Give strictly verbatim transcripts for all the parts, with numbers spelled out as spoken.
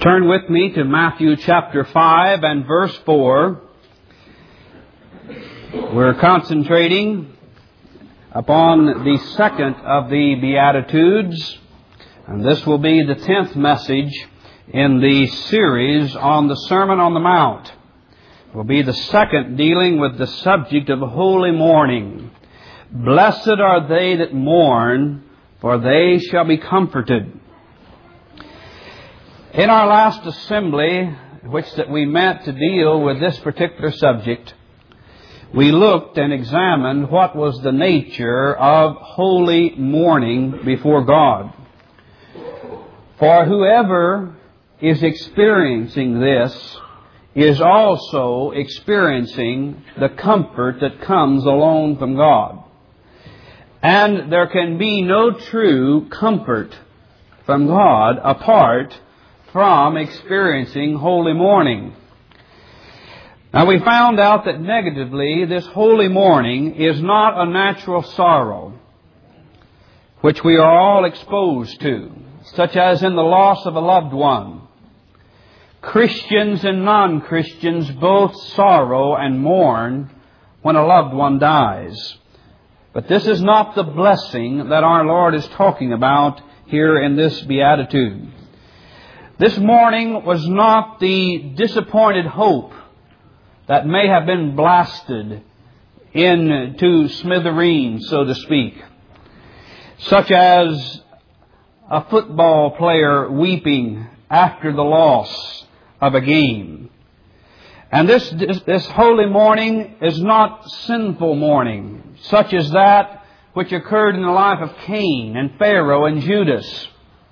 Turn with me to Matthew chapter five and verse four. We're concentrating upon the second of the Beatitudes, and this will be the tenth message in the series on the Sermon on the Mount. It will be the second dealing with the subject of holy mourning. Blessed are they that mourn, for they shall be comforted. In our last assembly, which that we met to deal with this particular subject, we looked and examined what was the nature of holy mourning before God. For whoever is experiencing this is also experiencing the comfort that comes alone from God. And there can be no true comfort from God apart from experiencing holy mourning. Now, we found out that negatively, this holy mourning is not a natural sorrow, which we are all exposed to, such as in the loss of a loved one. Christians and non-Christians both sorrow and mourn when a loved one dies. But this is not the blessing that our Lord is talking about here in this beatitude. This mourning was not the disappointed hope that may have been blasted into smithereens, so to speak, such as a football player weeping after the loss of a game. And this, this, this holy mourning is not sinful mourning, such as that which occurred in the life of Cain and Pharaoh and Judas,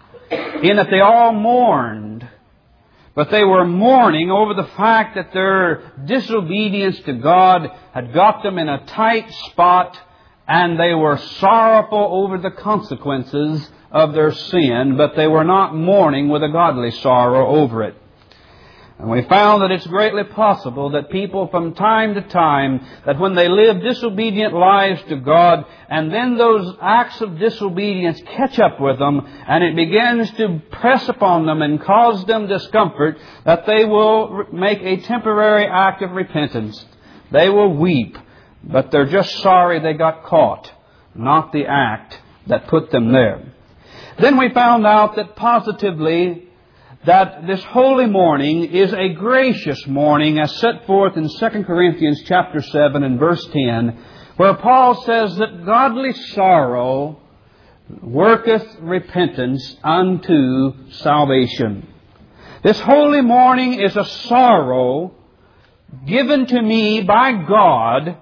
in that they all mourned, but they were mourning over the fact that their disobedience to God had got them in a tight spot, and they were sorrowful over the consequences of their sin, but they were not mourning with a godly sorrow over it. And we found that it's greatly possible that people from time to time, that when they live disobedient lives to God, and then those acts of disobedience catch up with them, and it begins to press upon them and cause them discomfort, that they will make a temporary act of repentance. They will weep, but they're just sorry they got caught, not the act that put them there. Then we found out that positively, that this holy mourning is a gracious mourning, as set forth in Second Corinthians chapter seven and verse ten, where Paul says that godly sorrow worketh repentance unto salvation. This holy mourning is a sorrow given to me by God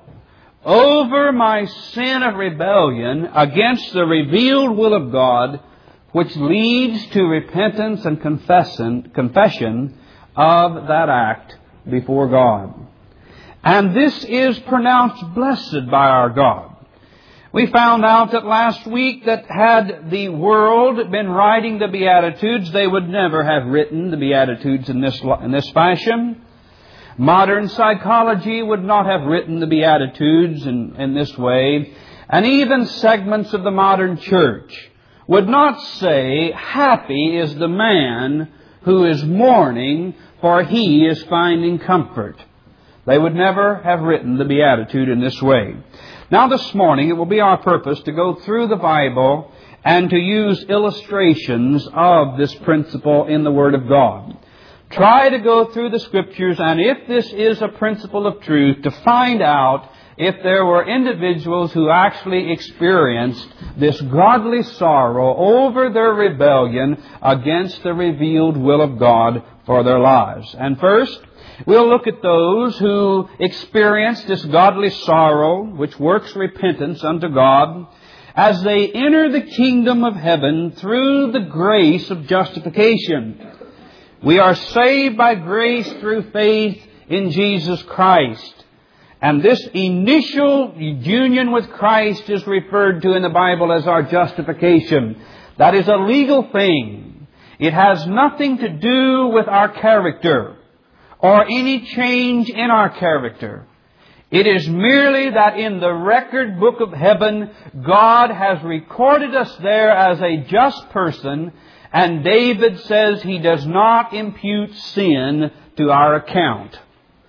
over my sin of rebellion against the revealed will of God, which leads to repentance and confession, confession of that act before God. And this is pronounced blessed by our God. We found out that last week that had the world been writing the Beatitudes, they would never have written the Beatitudes in this, in this fashion. Modern psychology would not have written the Beatitudes in, in this way. And even segments of the modern church would not say, happy is the man who is mourning, for he is finding comfort. They would never have written the Beatitude in this way. Now this morning it will be our purpose to go through the Bible and to use illustrations of this principle in the Word of God. Try to go through the Scriptures, and if this is a principle of truth, to find out if there were individuals who actually experienced this godly sorrow over their rebellion against the revealed will of God for their lives. And first, we'll look at those who experienced this godly sorrow, which works repentance unto God, as they enter the kingdom of heaven through the grace of justification. We are saved by grace through faith in Jesus Christ. And this initial union with Christ is referred to in the Bible as our justification. That is a legal thing. It has nothing to do with our character or any change in our character. It is merely that in the record book of heaven, God has recorded us there as a just person, And David says He does not impute sin to our account.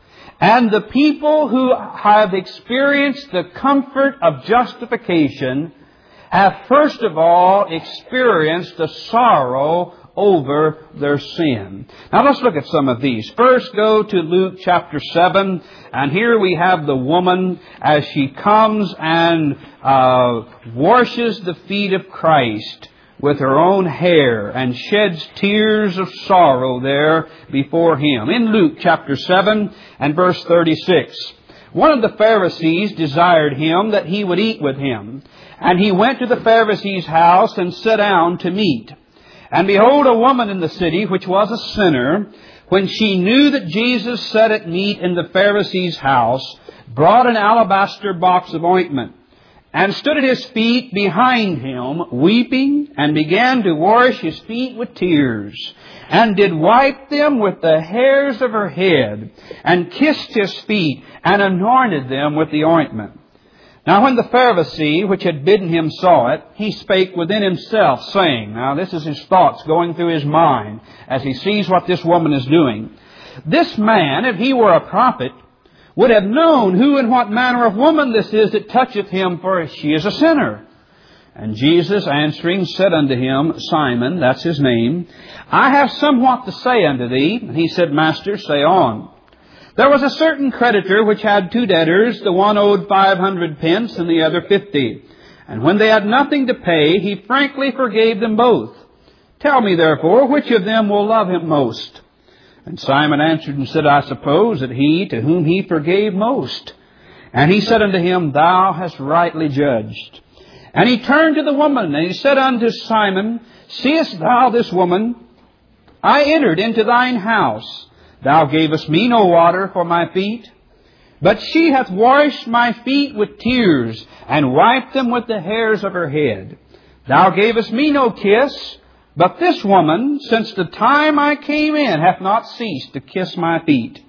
And the people who have experienced the comfort of justification have first of all experienced the sorrow over their sin. Now let's look at some of these. First, go to Luke chapter seven, and here we have the woman as she comes and uh, washes the feet of Christ with her own hair and sheds tears of sorrow there before Him. In Luke chapter seven and verse thirty-six, one of the Pharisees desired Him that He would eat with him. And He went to the Pharisee's house and sat down to meat. And behold, a woman in the city, which was a sinner, when she knew that Jesus sat at meat in the Pharisee's house, brought an alabaster box of ointment, and stood at His feet behind Him, weeping, and began to wash His feet with tears, and did wipe them with the hairs of her head, and kissed His feet, and anointed them with the ointment. Now when the Pharisee which had bidden him saw it, he spake within himself, saying, now this is his thoughts going through his mind as he sees what this woman is doing. This man, if he were a prophet, would have known who and what manner of woman this is that toucheth him, for she is a sinner. And Jesus answering said unto him, Simon, that's his name, I have somewhat to say unto thee. And he said, Master, say on. There was a certain creditor which had two debtors. The one owed five hundred pence and the other fifty. And when they had nothing to pay, he frankly forgave them both. Tell me therefore, which of them will love him most? And Simon answered and said, I suppose that he to whom he forgave most. And he said unto him, Thou hast rightly judged. And he turned to the woman, and he said unto Simon, Seest thou this woman? I entered into thine house. Thou gavest me no water for my feet, but she hath washed my feet with tears, and wiped them with the hairs of her head. Thou gavest me no kiss, but this woman, since the time I came in, hath not ceased to kiss my feet.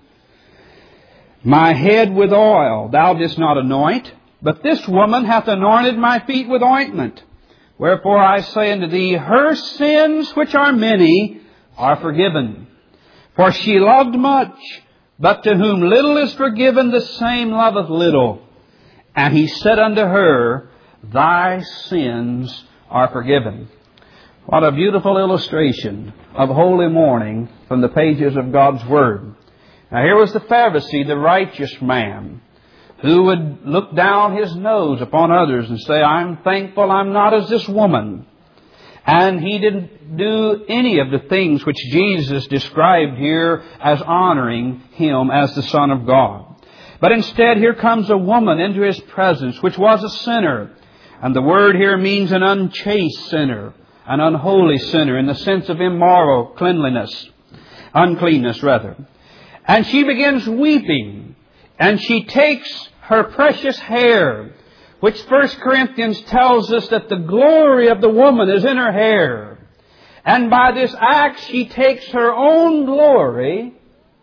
My head with oil thou didst not anoint, but this woman hath anointed my feet with ointment. Wherefore I say unto thee, her sins, which are many, are forgiven. For she loved much, but to whom little is forgiven, the same loveth little. And he said unto her, Thy sins are forgiven. What a beautiful illustration of holy mourning from the pages of God's Word. Now here was the Pharisee, the righteous man, who would look down his nose upon others and say, I'm thankful I'm not as this woman. And he didn't do any of the things which Jesus described here as honoring Him as the Son of God. But instead, here comes a woman into His presence, which was a sinner. And the word here means an unchaste sinner, an unholy sinner, in the sense of immoral cleanliness, uncleanness rather. And she begins weeping, and she takes her precious hair, which First Corinthians tells us that the glory of the woman is in her hair. And by this act she takes her own glory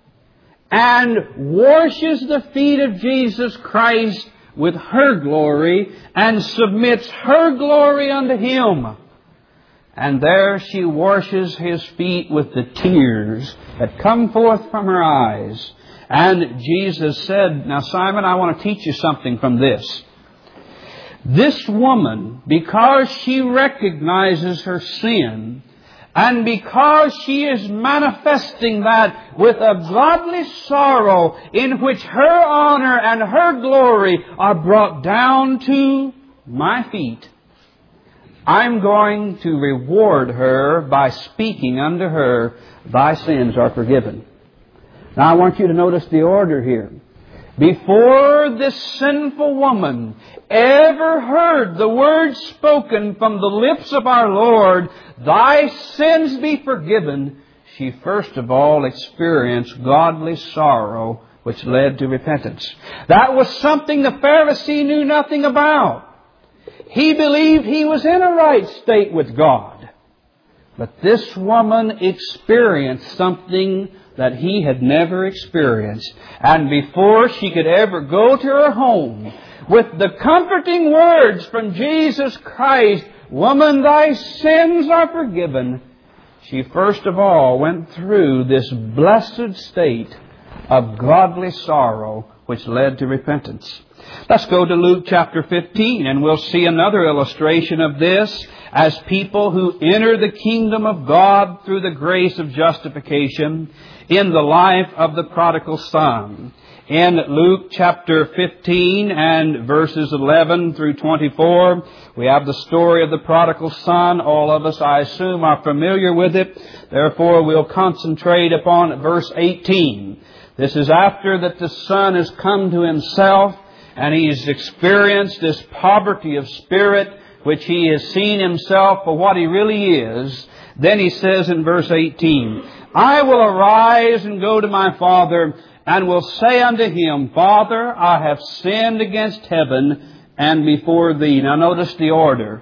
and washes the feet of Jesus Christ with her glory and submits her glory unto Him. And there she washes His feet with the tears that come forth from her eyes. And Jesus said, now Simon, I want to teach you something from this. This woman, because she recognizes her sin, and because she is manifesting that with a godly sorrow in which her honor and her glory are brought down to my feet, I'm going to reward her by speaking unto her, Thy sins are forgiven. Now I want you to notice the order here. Before this sinful woman ever heard the words spoken from the lips of our Lord, Thy sins be forgiven, she first of all experienced godly sorrow, which led to repentance. That was something the Pharisee knew nothing about. He believed he was in a right state with God. But this woman experienced something that he had never experienced. And before she could ever go to her home with the comforting words from Jesus Christ, Woman, thy sins are forgiven, she first of all went through this blessed state of godly sorrow which led to repentance. Let's go to Luke chapter fifteen, and we'll see another illustration of this as people who enter the kingdom of God through the grace of justification in the life of the prodigal son. In Luke chapter fifteen and verses eleven through twenty-four, we have the story of the prodigal son. All of us, I assume, are familiar with it. Therefore, we'll concentrate upon verse eighteen. This is after that the son has come to himself and he's experienced this poverty of spirit, which he has seen himself for what he really is. Then he says in verse eighteen, I will arise and go to my father, and will say unto him, Father, I have sinned against heaven and before thee. Now notice the order.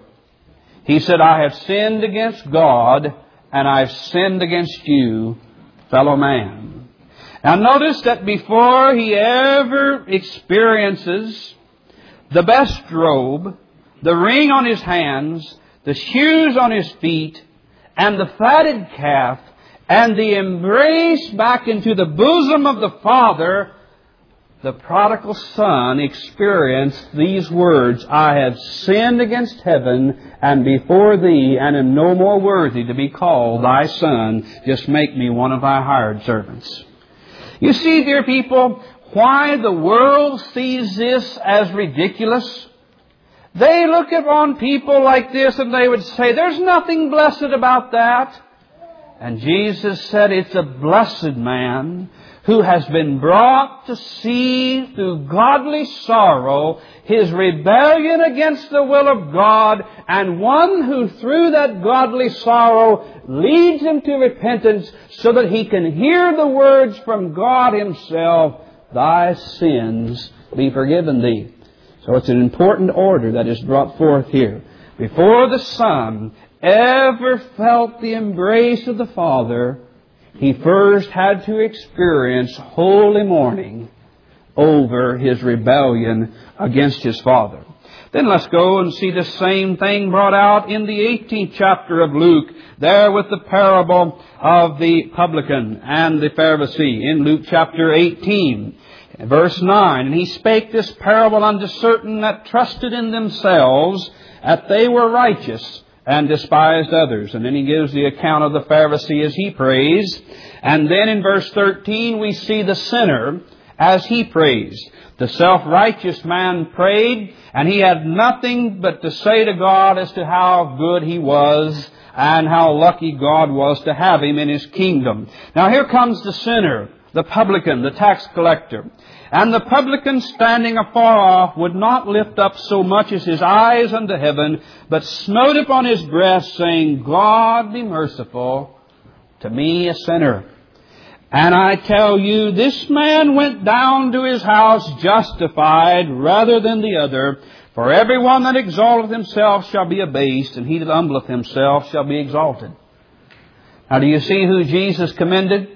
He said, I have sinned against God, and I've sinned against you, fellow man. Now notice that before he ever experiences the best robe, the ring on his hands, the shoes on his feet, and the fatted calf, and the embrace back into the bosom of the Father, the prodigal son experienced these words, I have sinned against heaven and before thee, and am no more worthy to be called thy son. Just make me one of thy hired servants. You see, dear people, why the world sees this as ridiculous. They look upon people like this and they would say, there's nothing blessed about that. And Jesus said, it's a blessed man who has been brought to see through godly sorrow his rebellion against the will of God, and one who through that godly sorrow leads him to repentance so that he can hear the words from God Himself, thy sins be forgiven thee. So it's an important order that is brought forth here. Before the Son ever felt the embrace of the Father, he first had to experience holy mourning over his rebellion against his Father. Then let's go and see the same thing brought out in the eighteenth chapter of Luke, there with the parable of the publican and the Pharisee in Luke chapter eighteen, verse nine. And he spake this parable unto certain that trusted in themselves that they were righteous, and despised others. And then he gives the account of the Pharisee as he prays. And then in verse thirteen we see the sinner as he prays. The self-righteous man prayed, and he had nothing but to say to God as to how good he was and how lucky God was to have him in His kingdom. Now here comes the sinner, the publican, the tax collector. And the publican, standing afar off, would not lift up so much as his eyes unto heaven, but smote upon his breast, saying, God be merciful to me, a sinner. And I tell you, this man went down to his house justified rather than the other. For everyone that exalteth himself shall be abased, and he that humbleth himself shall be exalted. Now do you see who Jesus commended?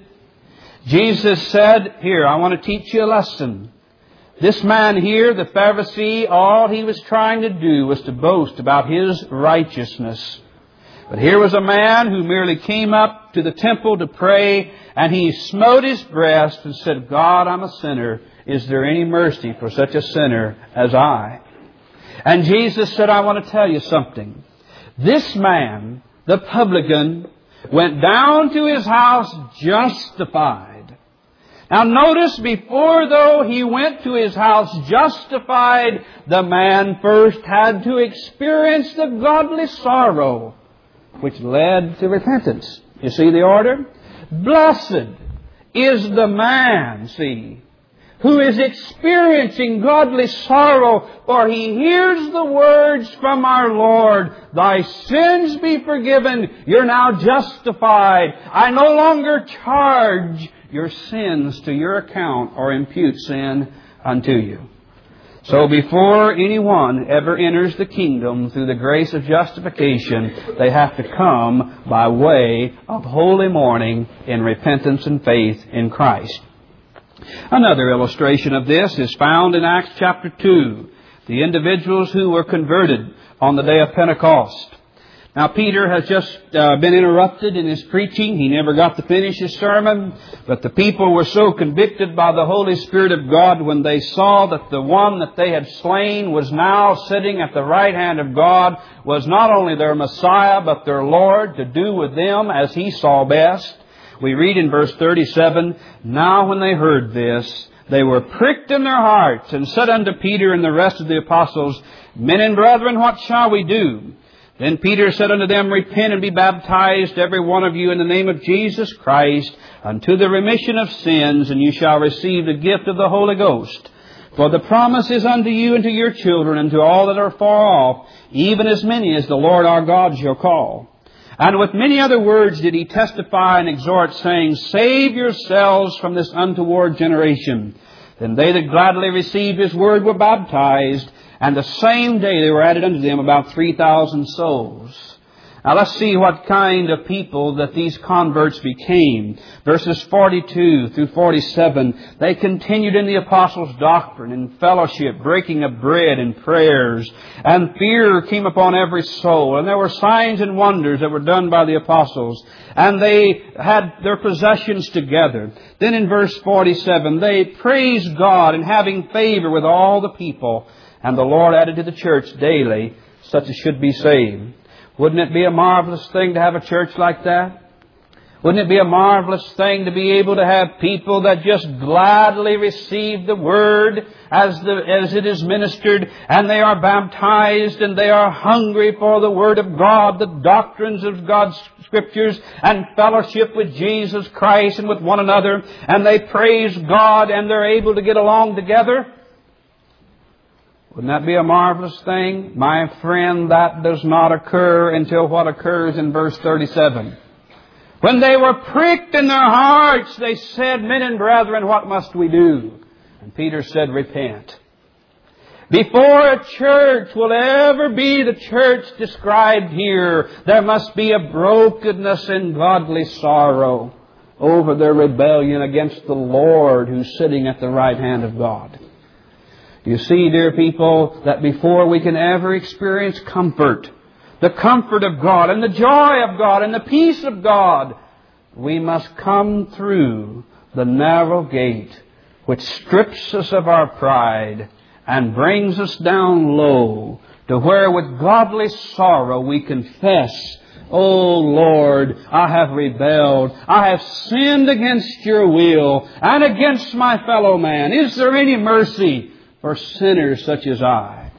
Jesus said, here, I want to teach you a lesson. This man here, the Pharisee, all he was trying to do was to boast about his righteousness. But here was a man who merely came up to the temple to pray, and he smote his breast and said, God, I'm a sinner. Is there any mercy for such a sinner as I? And Jesus said, I want to tell you something. This man, the publican, went down to his house justified. Now notice, before though he went to his house justified, the man first had to experience the godly sorrow which led to repentance. You see the order? Blessed is the man, see, who is experiencing godly sorrow, for he hears the words from our Lord, thy sins be forgiven, you're now justified. I no longer charge your sins to your account or impute sin unto you. So before anyone ever enters the kingdom through the grace of justification, they have to come by way of holy mourning in repentance and faith in Christ. Another illustration of this is found in Acts chapter two. The individuals who were converted on the day of Pentecost. Now, Peter has just uh, been interrupted in his preaching. He never got to finish his sermon. But the people were so convicted by the Holy Spirit of God when they saw that the one that they had slain was now sitting at the right hand of God, was not only their Messiah, but their Lord, to do with them as He saw best. We read in verse thirty-seven, "Now when they heard this, they were pricked in their hearts, and said unto Peter and the rest of the apostles, Men and brethren, what shall we do? Then Peter said unto them, Repent and be baptized, every one of you, in the name of Jesus Christ, unto the remission of sins, and you shall receive the gift of the Holy Ghost. For the promise is unto you and to your children, and to all that are far off, even as many as the Lord our God shall call. And with many other words did he testify and exhort, saying, Save yourselves from this untoward generation. Then they that gladly received his word were baptized, and the same day there were added unto them about three thousand souls." Now let's see what kind of people that these converts became. Verses forty-two through forty-seven, they continued in the apostles' doctrine and fellowship, breaking of bread and prayers. And fear came upon every soul. And there were signs and wonders that were done by the apostles. And they had their possessions together. Then in verse forty-seven, they praised God and having favor with all the people. And the Lord added to the church daily such as should be saved. Wouldn't it be a marvelous thing to have a church like that? Wouldn't it be a marvelous thing to be able to have people that just gladly receive the Word as the, as it is ministered, and they are baptized, and they are hungry for the Word of God, the doctrines of God's Scriptures, and fellowship with Jesus Christ and with one another, and they praise God, and they're able to get along together? Wouldn't that be a marvelous thing? My friend, that does not occur until what occurs in verse thirty-seven. When they were pricked in their hearts, they said, Men and brethren, what must we do? And Peter said, Repent. Before a church will ever be the church described here, there must be a brokenness and godly sorrow over their rebellion against the Lord who's sitting at the right hand of God. You see, dear people, that before we can ever experience comfort, the comfort of God and the joy of God and the peace of God, we must come through the narrow gate which strips us of our pride and brings us down low to where with godly sorrow we confess, O Lord, I have rebelled. I have sinned against your will and against my fellow man. Is there any mercy for sinners such as I?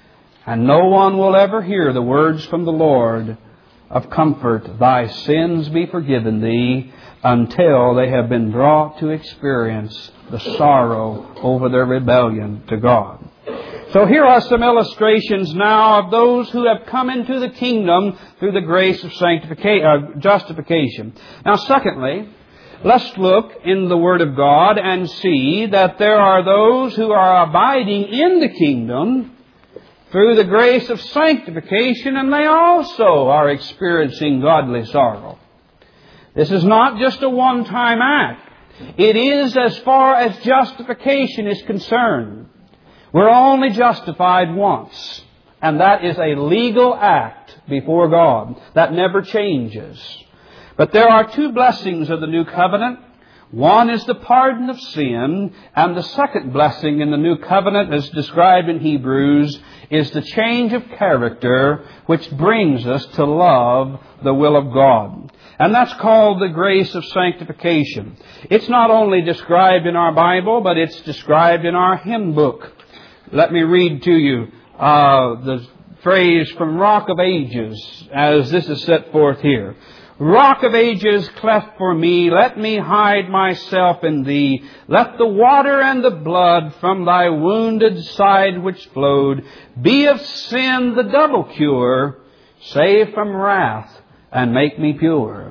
And no one will ever hear the words from the Lord of comfort, Thy sins be forgiven thee, until they have been brought to experience the sorrow over their rebellion to God. So here are some illustrations now of those who have come into the kingdom through the grace of sanctification, uh, justification. Now, secondly, let's look in the Word of God and see that there are those who are abiding in the kingdom through the grace of sanctification, and they also are experiencing godly sorrow. This is not just a one-time act. It is as far as justification is concerned. We're only justified once, and that is a legal act before God. That never changes. But there are two blessings of the new covenant. One is the pardon of sin, and the second blessing in the new covenant, as described in Hebrews, is the change of character which brings us to love the will of God. And that's called the grace of sanctification. It's not only described in our Bible, but it's described in our hymn book. Let me read to you uh, the phrase from Rock of Ages as this is set forth here. Rock of ages, cleft for me, let me hide myself in thee. Let the water and the blood from thy wounded side which flowed be of sin the double cure, save from wrath and make me pure.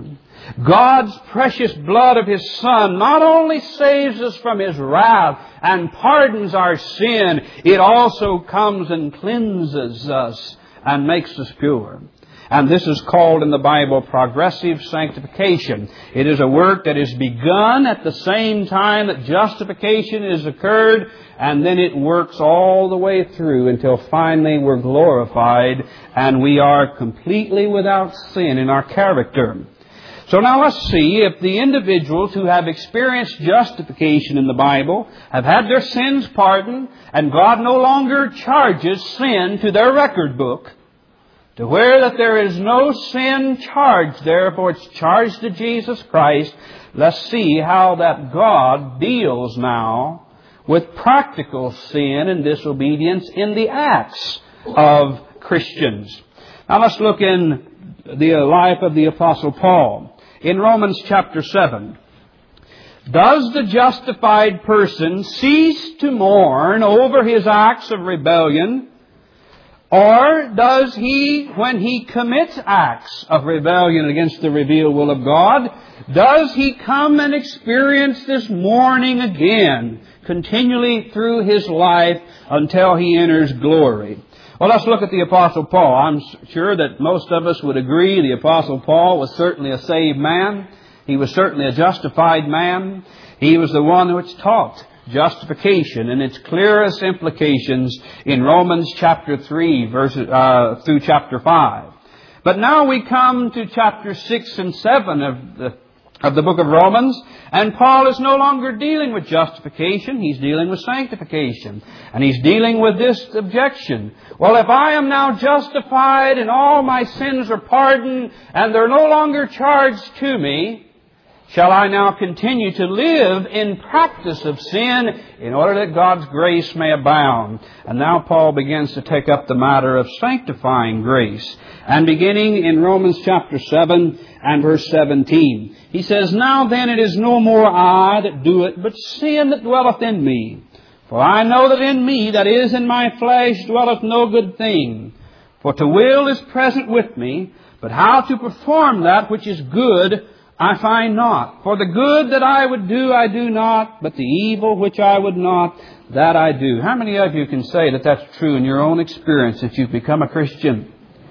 God's precious blood of His Son not only saves us from His wrath and pardons our sin, it also comes and cleanses us and makes us pure. And this is called in the Bible progressive sanctification. It is a work that is begun at the same time that justification has occurred, and then it works all the way through until finally we're glorified and we are completely without sin in our character. So now let's see if the individuals who have experienced justification in the Bible have had their sins pardoned, and God no longer charges sin to their record book, to where that there is no sin charged there, for it's charged to Jesus Christ. Let's see how that God deals now with practical sin and disobedience in the acts of Christians. Now let's look in the life of the Apostle Paul. In Romans chapter seven, does the justified person cease to mourn over his acts of rebellion, or does he, when he commits acts of rebellion against the revealed will of God, does he come and experience this mourning again, continually through his life until he enters glory? Well, let's look at the Apostle Paul. I'm sure that most of us would agree the Apostle Paul was certainly a saved man. He was certainly a justified man. He was the one which taught justification and its clearest implications in Romans chapter three verses, uh, through chapter five. But now we come to chapter six and seven of the of the book of Romans, and Paul is no longer dealing with justification. He's dealing with sanctification. And he's dealing with this objection. Well, if I am now justified and all my sins are pardoned and they're no longer charged to me, shall I now continue to live in practice of sin in order that God's grace may abound? And now Paul begins to take up the matter of sanctifying grace. And beginning in Romans chapter seven and verse seventeen, he says, Now then it is no more I that do it, but sin that dwelleth in me. For I know that in me, that is in my flesh, dwelleth no good thing. For to will is present with me, but how to perform that which is good I find not. For the good that I would do, I do not, but the evil which I would not, that I do. How many of you can say that that's true in your own experience, that you've become a Christian?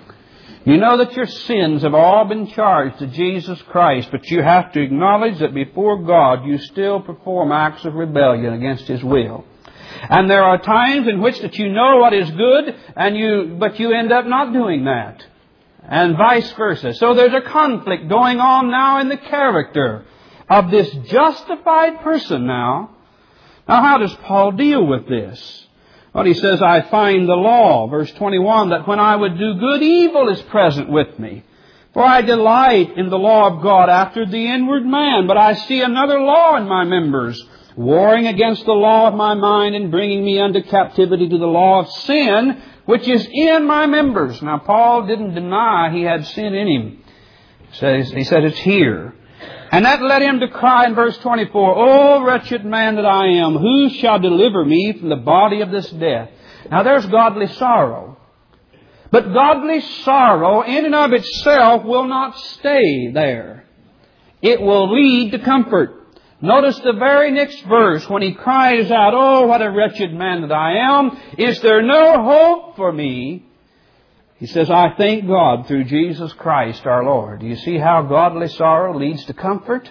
You know that your sins have all been charged to Jesus Christ, but you have to acknowledge that before God you still perform acts of rebellion against His will. And there are times in which that you know what is good, and you but you end up not doing that. And vice versa. So there's a conflict going on now in the character of this justified person now. Now how does Paul deal with this? Well, he says, I find the law, verse twenty-one, that when I would do good, evil is present with me. For I delight in the law of God after the inward man, but I see another law in my members, warring against the law of my mind and bringing me under captivity to the law of sin, which is in my members. Now, Paul didn't deny he had sin in him. He says, he said it's here. And that led him to cry in verse twenty-four, O wretched man that I am, who shall deliver me from the body of this death? Now, there's godly sorrow. But godly sorrow in and of itself will not stay there. It will lead to comfort. Notice the very next verse when he cries out, Oh, what a wretched man that I am. Is there no hope for me? He says, I thank God through Jesus Christ our Lord. Do you see how godly sorrow leads to comfort?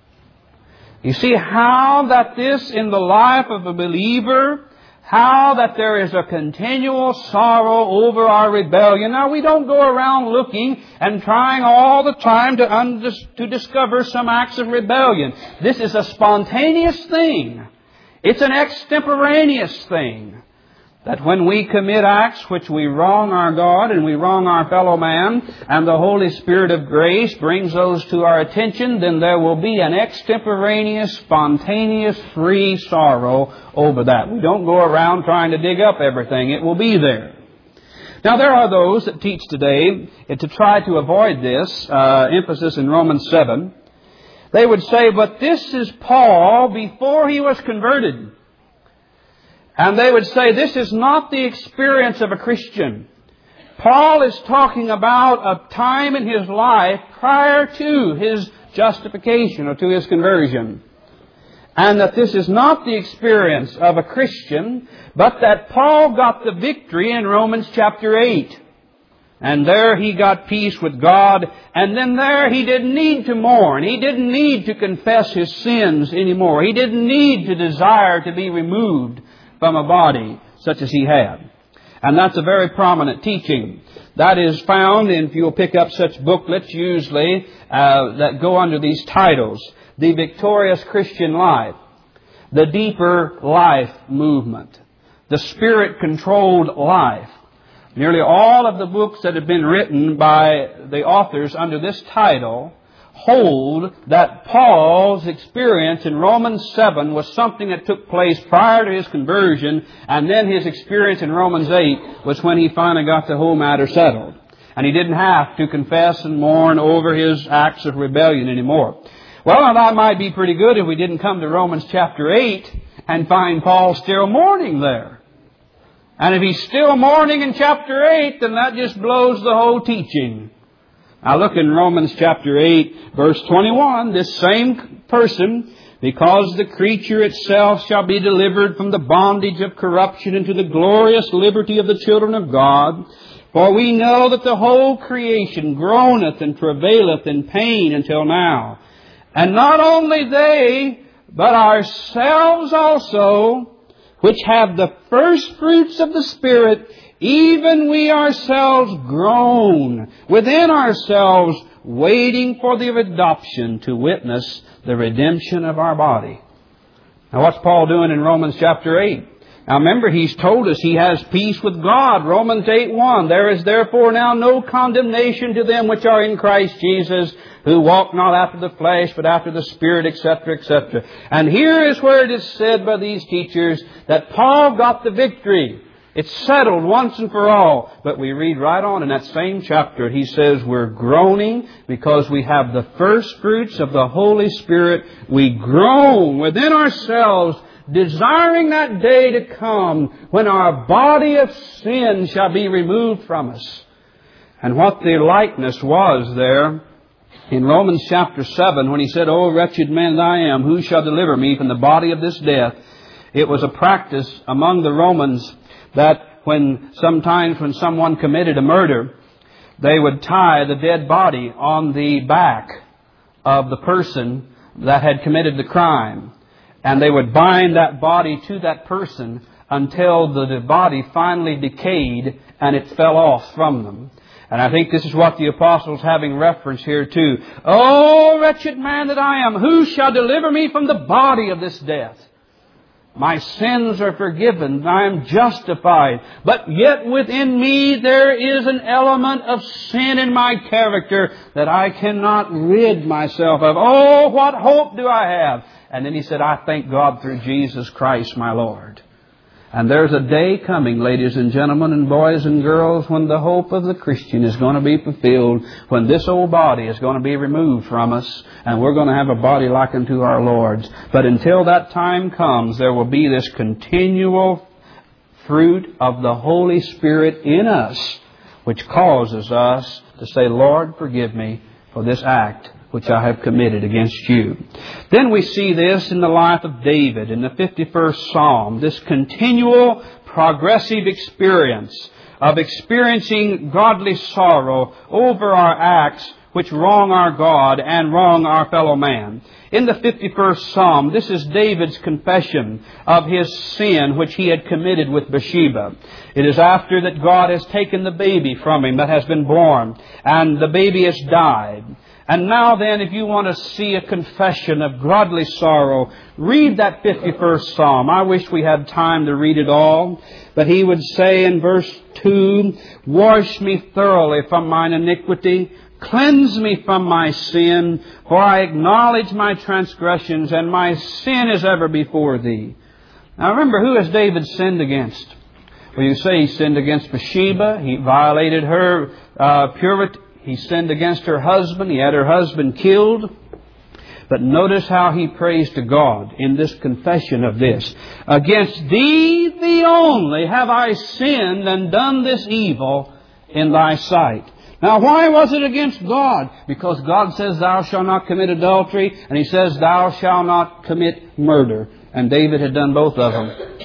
You see how that this in the life of a believer, how that there is a continual sorrow over our rebellion. Now, we don't go around looking and trying all the time to, under, to discover some acts of rebellion. This is a spontaneous thing. It's an extemporaneous thing. That when we commit acts which we wrong our God and we wrong our fellow man, and the Holy Spirit of grace brings those to our attention, then there will be an extemporaneous, spontaneous, free sorrow over that. We don't go around trying to dig up everything. It will be there. Now, there are those that teach today, to try to avoid this, uh, emphasis in Romans seven. They would say, but this is Paul before he was converted. And they would say this is not the experience of a Christian. Paul is talking about a time in his life prior to his justification or to his conversion. And that this is not the experience of a Christian, but that Paul got the victory in Romans chapter eight. And there he got peace with God. And then there he didn't need to mourn. He didn't need to confess his sins anymore. He didn't need to desire to be removed from a body such as he had. And that's a very prominent teaching. That is found in, if you'll pick up such booklets usually, uh, that go under these titles. The Victorious Christian Life. The Deeper Life Movement. The Spirit-Controlled Life. Nearly all of the books that have been written by the authors under this title hold that Paul's experience in Romans seven was something that took place prior to his conversion, and then his experience in Romans eight was when he finally got the whole matter settled. And he didn't have to confess and mourn over his acts of rebellion anymore. Well, now that might be pretty good if we didn't come to Romans chapter eight and find Paul still mourning there. And if he's still mourning in chapter eight, then that just blows the whole teaching. Now look in Romans chapter eight, verse twenty-one. This same person, because the creature itself shall be delivered from the bondage of corruption into the glorious liberty of the children of God. For we know that the whole creation groaneth and travaileth in pain until now. And not only they, but ourselves also, which have the first fruits of the Spirit, even we ourselves groan within ourselves, waiting for the adoption to witness the redemption of our body. Now what's Paul doing in Romans chapter eight? Now remember, he's told us he has peace with God. Romans eight one. There is therefore now no condemnation to them which are in Christ Jesus, who walk not after the flesh, but after the Spirit, et cetera, et cetera. And here is where it is said by these teachers that Paul got the victory. It's settled once and for all. But we read right on in that same chapter, he says we're groaning because we have the first fruits of the Holy Spirit. We groan within ourselves, desiring that day to come when our body of sin shall be removed from us. And what the likeness was there in Romans chapter seven, when he said, O wretched man that I am, who shall deliver me from the body of this death? It was a practice among the Romans that when sometimes when someone committed a murder, they would tie the dead body on the back of the person that had committed the crime. And they would bind that body to that person until the body finally decayed and it fell off from them. And I think this is what the apostle's having reference here to. O wretched man that I am, who shall deliver me from the body of this death? My sins are forgiven. I am justified. But yet within me there is an element of sin in my character that I cannot rid myself of. Oh, what hope do I have? And then he said, I thank God through Jesus Christ my Lord. And there's a day coming, ladies and gentlemen and boys and girls, when the hope of the Christian is going to be fulfilled, when this old body is going to be removed from us, and we're going to have a body like unto our Lord's. But until that time comes, there will be this continual fruit of the Holy Spirit in us, which causes us to say, Lord, forgive me for this act which I have committed against you. Then we see this in the life of David in the fifty-first Psalm, this continual progressive experience of experiencing godly sorrow over our acts which wrong our God and wrong our fellow man. In the fifty-first Psalm, this is David's confession of his sin which he had committed with Bathsheba. It is after that God has taken the baby from him that has been born, and the baby has died. And now then, if you want to see a confession of godly sorrow, read that fifty-first Psalm. I wish we had time to read it all. But he would say in verse two, Wash me thoroughly from mine iniquity, cleanse me from my sin, for I acknowledge my transgressions, and my sin is ever before thee. Now remember, who has David sinned against? Well, you say he sinned against Bathsheba. He violated her uh, purity. He sinned against her husband. He had her husband killed. But notice how he prays to God in this confession of this. Against thee, thee only, have I sinned and done this evil in thy sight. Now, why was it against God? Because God says, thou shalt not commit adultery. And he says, thou shalt not commit murder. And David had done both of them.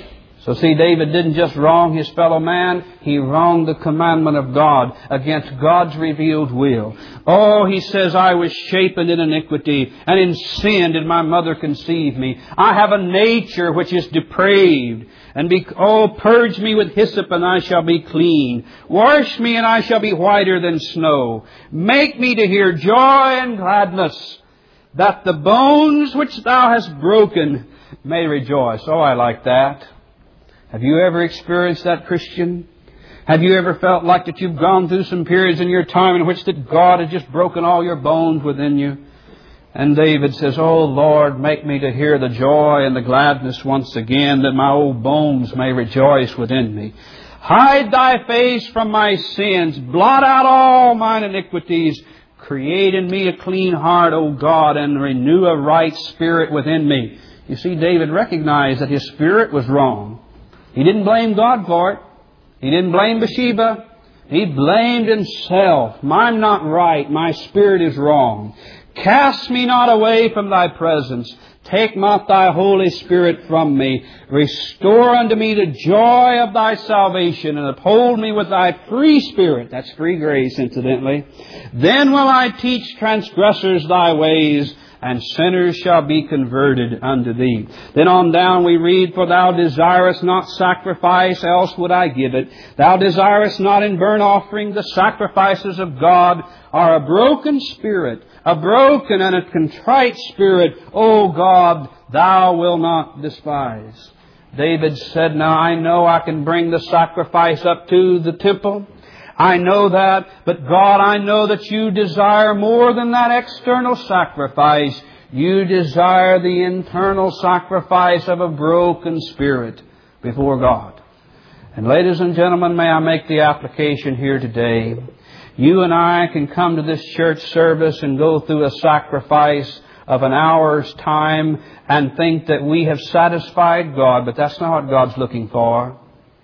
So see, David didn't just wrong his fellow man, he wronged the commandment of God against God's revealed will. Oh, he says, I was shapen in iniquity, and in sin did my mother conceive me. I have a nature which is depraved. And be, oh, purge me with hyssop, and I shall be clean. Wash me, and I shall be whiter than snow. Make me to hear joy and gladness, that the bones which thou hast broken may rejoice. Oh, I like that. Have you ever experienced that, Christian? Have you ever felt like that you've gone through some periods in your time in which that God has just broken all your bones within you? And David says, Oh, Lord, make me to hear the joy and the gladness once again, that my old bones may rejoice within me. Hide thy face from my sins. Blot out all mine iniquities. Create in me a clean heart, O God, and renew a right spirit within me. You see, David recognized that his spirit was wrong. He didn't blame God for it. He didn't blame Bathsheba. He blamed himself. I'm not right. My spirit is wrong. Cast me not away from thy presence. Take not thy Holy Spirit from me. Restore unto me the joy of thy salvation, and uphold me with thy free spirit. That's free grace, incidentally. Then will I teach transgressors thy ways, and sinners shall be converted unto thee. Then on down we read, For thou desirest not sacrifice, else would I give it. Thou desirest not in burnt offering. The sacrifices of God are a broken spirit, a broken and a contrite spirit, O God, thou wilt not despise. David said, Now I know I can bring the sacrifice up to the temple. I know that, but God, I know that you desire more than that external sacrifice. You desire the internal sacrifice of a broken spirit before God. And ladies and gentlemen, may I make the application here today. You and I can come to this church service and go through a sacrifice of an hour's time and think that we have satisfied God, but that's not what God's looking for.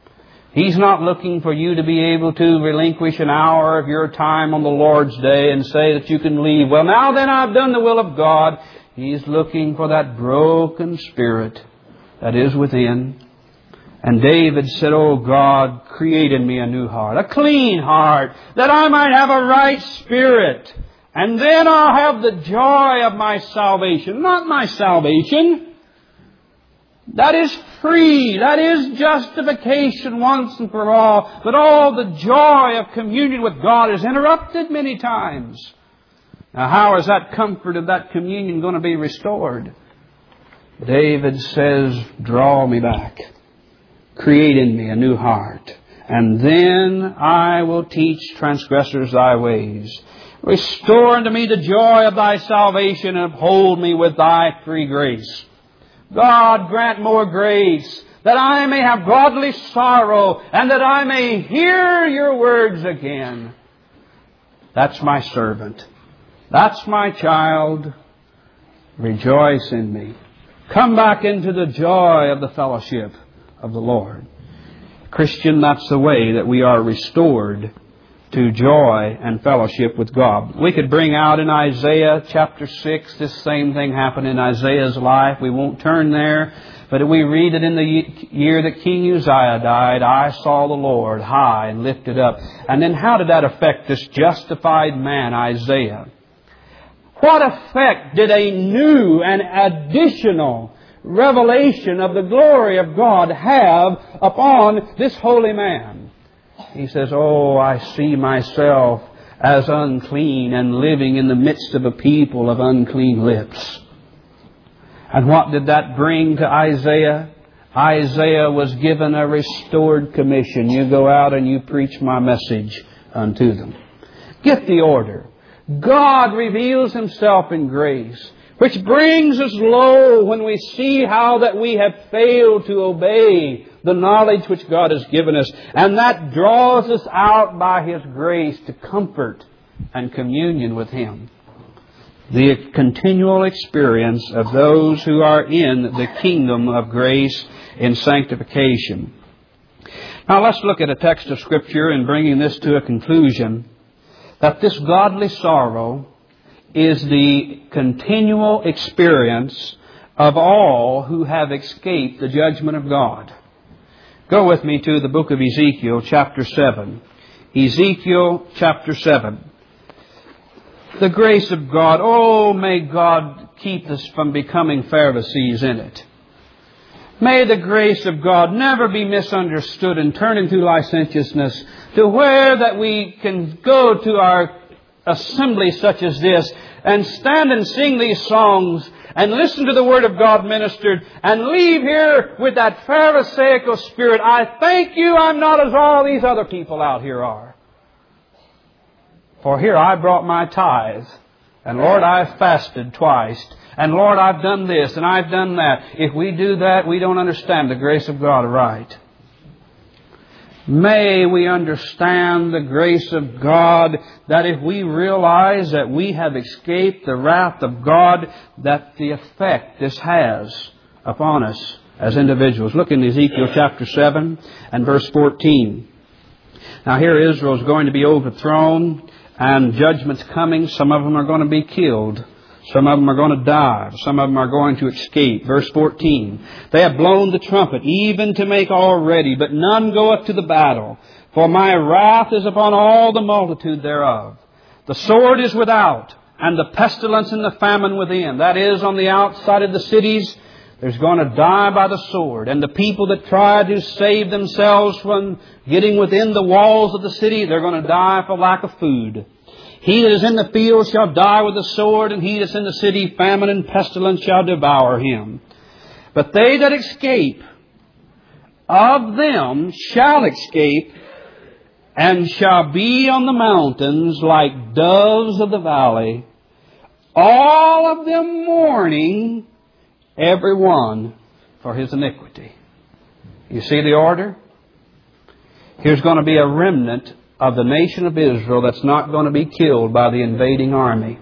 He's not looking for you to be able to relinquish an hour of your time on the Lord's day and say that you can leave. Well, now then, I've done the will of God. He's looking for that broken spirit that is within. And David said, Oh God, create in me a new heart, a clean heart, that I might have a right spirit. And then I'll have the joy of my salvation. Not my salvation. That is free. That is justification once and for all. But all the joy of communion with God is interrupted many times. Now, how is that comfort of that communion going to be restored? David says, Draw me back. Create in me a new heart. And then I will teach transgressors thy ways. Restore unto me the joy of thy salvation, and uphold me with thy free grace. God, grant more grace, that I may have godly sorrow, and that I may hear your words again. That's my servant. That's my child. Rejoice in me. Come back into the joy of the fellowship of the Lord. Christian, that's the way that we are restored to joy and fellowship with God. We could bring out in Isaiah chapter six, this same thing happened in Isaiah's life. We won't turn there, but we read it in the year that King Uzziah died. I saw the Lord high and lifted up. And then how did that affect this justified man, Isaiah? What effect did a new and additional revelation of the glory of God have upon this holy man? He says, Oh, I see myself as unclean and living in the midst of a people of unclean lips. And what did that bring to Isaiah? Isaiah was given a restored commission. You go out and you preach my message unto them. Get the order. God reveals Himself in grace, which brings us low when we see how that we have failed to obey the knowledge which God has given us. And that draws us out by His grace to comfort and communion with Him. The continual experience of those who are in the kingdom of grace in sanctification. Now let's look at a text of Scripture in bringing this to a conclusion, that this godly sorrow is the continual experience of all who have escaped the judgment of God. Go with me to the book of Ezekiel, chapter seven. Ezekiel, chapter seven. The grace of God. Oh, may God keep us from becoming Pharisees in it. May the grace of God never be misunderstood and turn into licentiousness, to where that we can go to our assembly such as this and stand and sing these songs and listen to the Word of God ministered and leave here with that Pharisaical spirit. I thank you I'm not as all these other people out here are. For here I brought my tithe, and Lord, I've fasted twice, and Lord, I've done this and I've done that. If we do that, we don't understand the grace of God right. May we understand the grace of God, that if we realize that we have escaped the wrath of God, that the effect this has upon us as individuals. Look in Ezekiel chapter seven and verse fourteen. Now here Israel is going to be overthrown and judgment's coming. Some of them are going to be killed. Some of them are going to die. Some of them are going to escape. Verse fourteen. They have blown the trumpet, even to make all ready, but none goeth to the battle. For my wrath is upon all the multitude thereof. The sword is without, and the pestilence and the famine within. That is, on the outside of the cities, there's going to die by the sword. And the people that try to save themselves from getting within the walls of the city, they're going to die for lack of food. He that is in the field shall die with the sword, and he that is in the city, famine and pestilence shall devour him. But they that escape of them shall escape, and shall be on the mountains like doves of the valley, all of them mourning, every one for his iniquity. You see the order? Here's going to be a remnant of the nation of Israel that's not going to be killed by the invading army.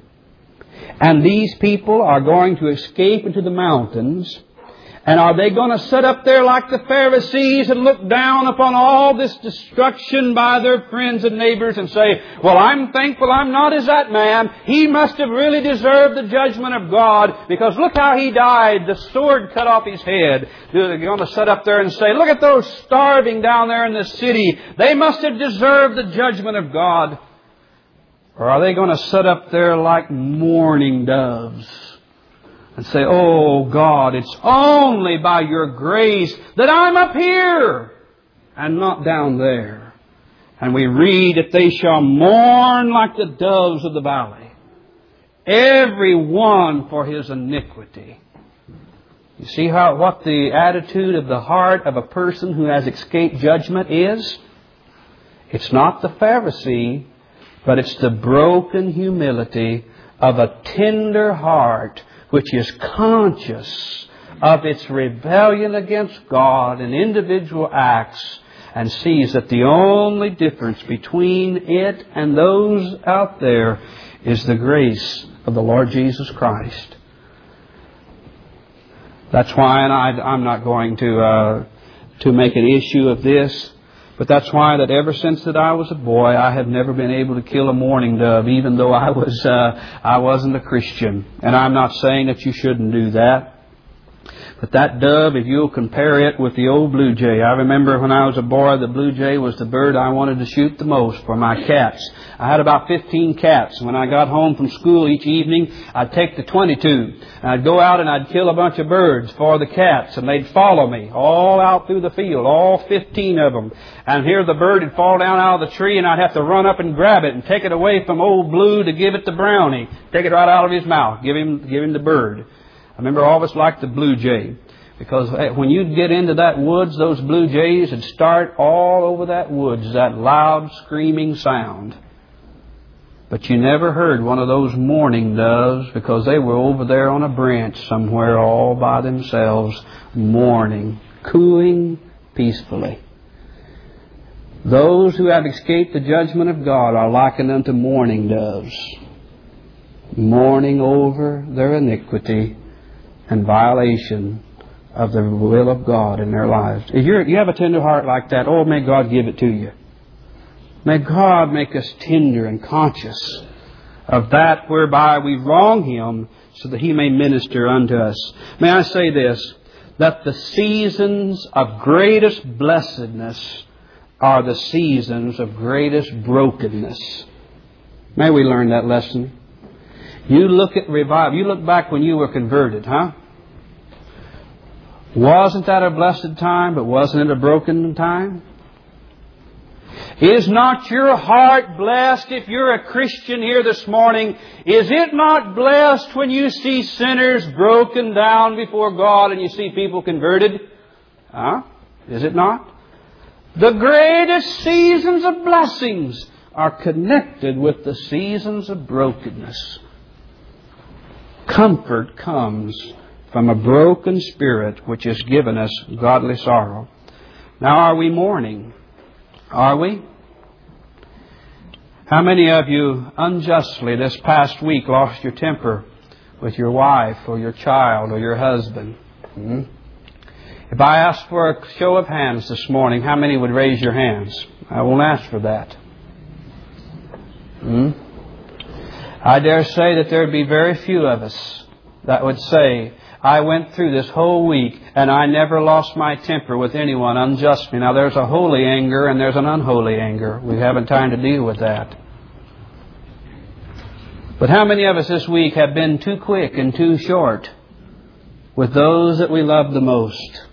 And these people are going to escape into the mountains. And are they going to sit up there like the Pharisees and look down upon all this destruction by their friends and neighbors and say, well, I'm thankful I'm not as that man. He must have really deserved the judgment of God, because look how he died. The sword cut off his head. They're going to sit up there and say, look at those starving down there in the city. They must have deserved the judgment of God. Or are they going to sit up there like mourning doves and say, oh God, it's only by your grace that I'm up here and not down there. And we read that they shall mourn like the doves of the valley, every one for his iniquity. You see how what the attitude of the heart of a person who has escaped judgment is? It's not the Pharisee, but it's the broken humility of a tender heart which is conscious of its rebellion against God in individual acts, and sees that the only difference between it and those out there is the grace of the Lord Jesus Christ. That's why, and I, I'm not going to uh, to make an issue of this, but that's why that ever since that I was a boy, I have never been able to kill a mourning dove, even though I was uh, I wasn't a Christian. And I'm not saying that you shouldn't do that. But that dove, if you'll compare it with the old blue jay. I remember when I was a boy, the blue jay was the bird I wanted to shoot the most for my cats. I had about fifteen cats. When I got home from school each evening, I'd take the twenty-two. And I'd go out and I'd kill a bunch of birds for the cats. And they'd follow me all out through the field, all fifteen of them. And here the bird would fall down out of the tree, and I'd have to run up and grab it and take it away from old Blue to give it to Brownie. Take it right out of his mouth. Give him, give him the bird. I remember I always liked the blue jay, because when you'd get into that woods, those blue jays would start all over that woods, that loud screaming sound. But you never heard one of those mourning doves, because they were over there on a branch somewhere all by themselves, mourning, cooing peacefully. Those who have escaped the judgment of God are likened unto mourning doves, mourning over their iniquity and violation of the will of God in their lives. If you're, you have a tender heart like that, oh, may God give it to you. May God make us tender and conscious of that whereby we wrong Him, so that He may minister unto us. May I say this? that the seasons of greatest blessedness are the seasons of greatest brokenness. May we learn that lesson. You look at revival. You look back when you were converted, huh? Wasn't that a blessed time, but wasn't it a broken time? Is not your heart blessed if you're a Christian here this morning? Is it not blessed when you see sinners broken down before God and you see people converted? Huh? Is it not? The greatest seasons of blessings are connected with the seasons of brokenness. Comfort comes from a broken spirit which has given us godly sorrow. Now, are we mourning? Are we? How many of you unjustly this past week lost your temper with your wife or your child or your husband? Hmm? If I asked for a show of hands this morning, how many would raise your hands? I won't ask for that. Hmm? I dare say that there would be very few of us that would say, I went through this whole week and I never lost my temper with anyone unjustly. Now, there's a holy anger and there's an unholy anger. We haven't time to deal with that. But how many of us this week have been too quick and too short with those that we love the most?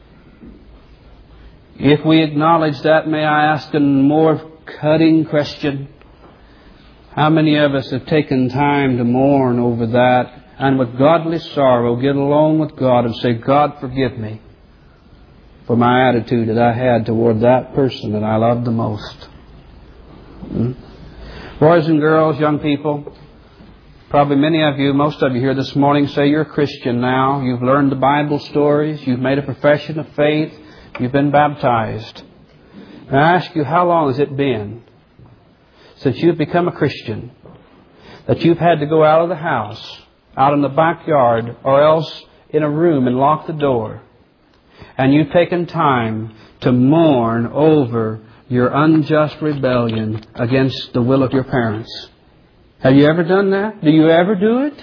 If we acknowledge that, may I ask a more cutting question? How many of us have taken time to mourn over that and with godly sorrow get alone with God and say, God, forgive me for my attitude that I had toward that person that I loved the most? Hmm? Boys and girls, young people, probably many of you, most of you here this morning say you're a Christian now. You've learned the Bible stories. You've made a profession of faith. You've been baptized. And I ask you, how long has it been since you've become a Christian that you've had to go out of the house, out in the backyard, or else in a room and lock the door, and you've taken time to mourn over your unjust rebellion against the will of your parents? Have you ever done that? Do you ever do it?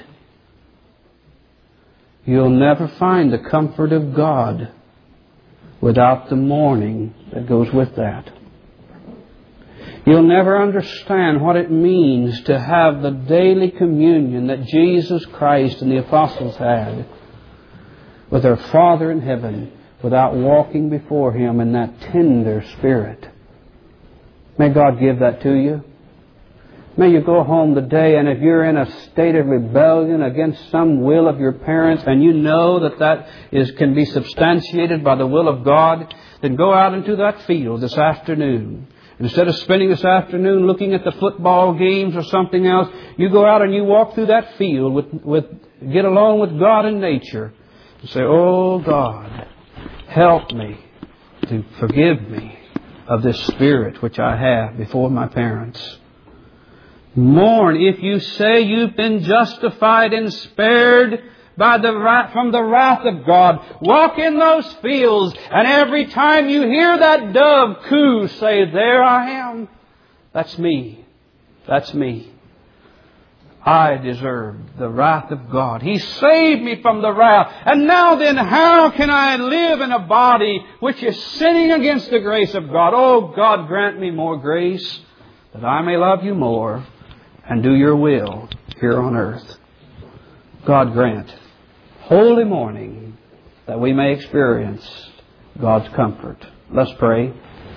You'll never find the comfort of God without the mourning that goes with that. You'll never understand what it means to have the daily communion that Jesus Christ and the apostles had with their Father in heaven without walking before Him in that tender spirit. May God give that to you. May you go home today, and if you're in a state of rebellion against some will of your parents, and you know that that is can be substantiated by the will of God, then go out into that field this afternoon. Instead of spending this afternoon looking at the football games or something else, you go out and you walk through that field with, with get alone with God and nature and say, oh God, help me to forgive me of this spirit which I have before my parents. Mourn if you say you've been justified and spared by the wrath, from the wrath of God. Walk in those fields, and every time you hear that dove coo, say, there I am. That's me. That's me. I deserve the wrath of God. He saved me from the wrath. And now then, how can I live in a body which is sinning against the grace of God? Oh, God, grant me more grace that I may love you more and do your will here on earth. God grant holy morning that we may experience God's comfort. Let's pray.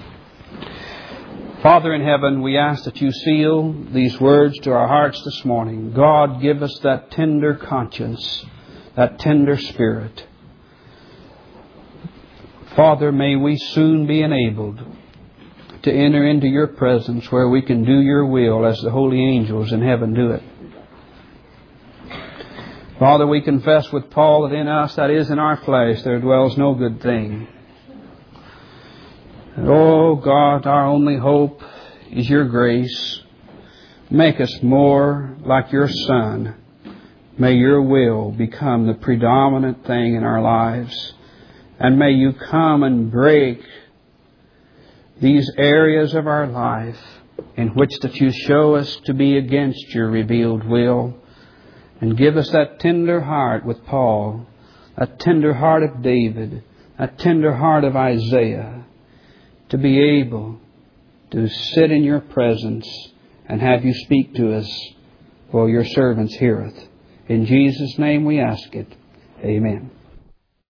Father in heaven, we ask that you seal these words to our hearts this morning. God, give us that tender conscience, that tender spirit. Father, may we soon be enabled to enter into your presence where we can do your will as the holy angels in heaven do it. Father, we confess with Paul that in us, that is in our flesh, there dwells no good thing. And oh God, our only hope is your grace. Make us more like your Son. May your will become the predominant thing in our lives. And may you come and break these areas of our life in which that you show us to be against your revealed will. And give us that tender heart with Paul, that tender heart of David, that tender heart of Isaiah, to be able to sit in your presence and have you speak to us, for your servants heareth. In Jesus' name we ask it. Amen.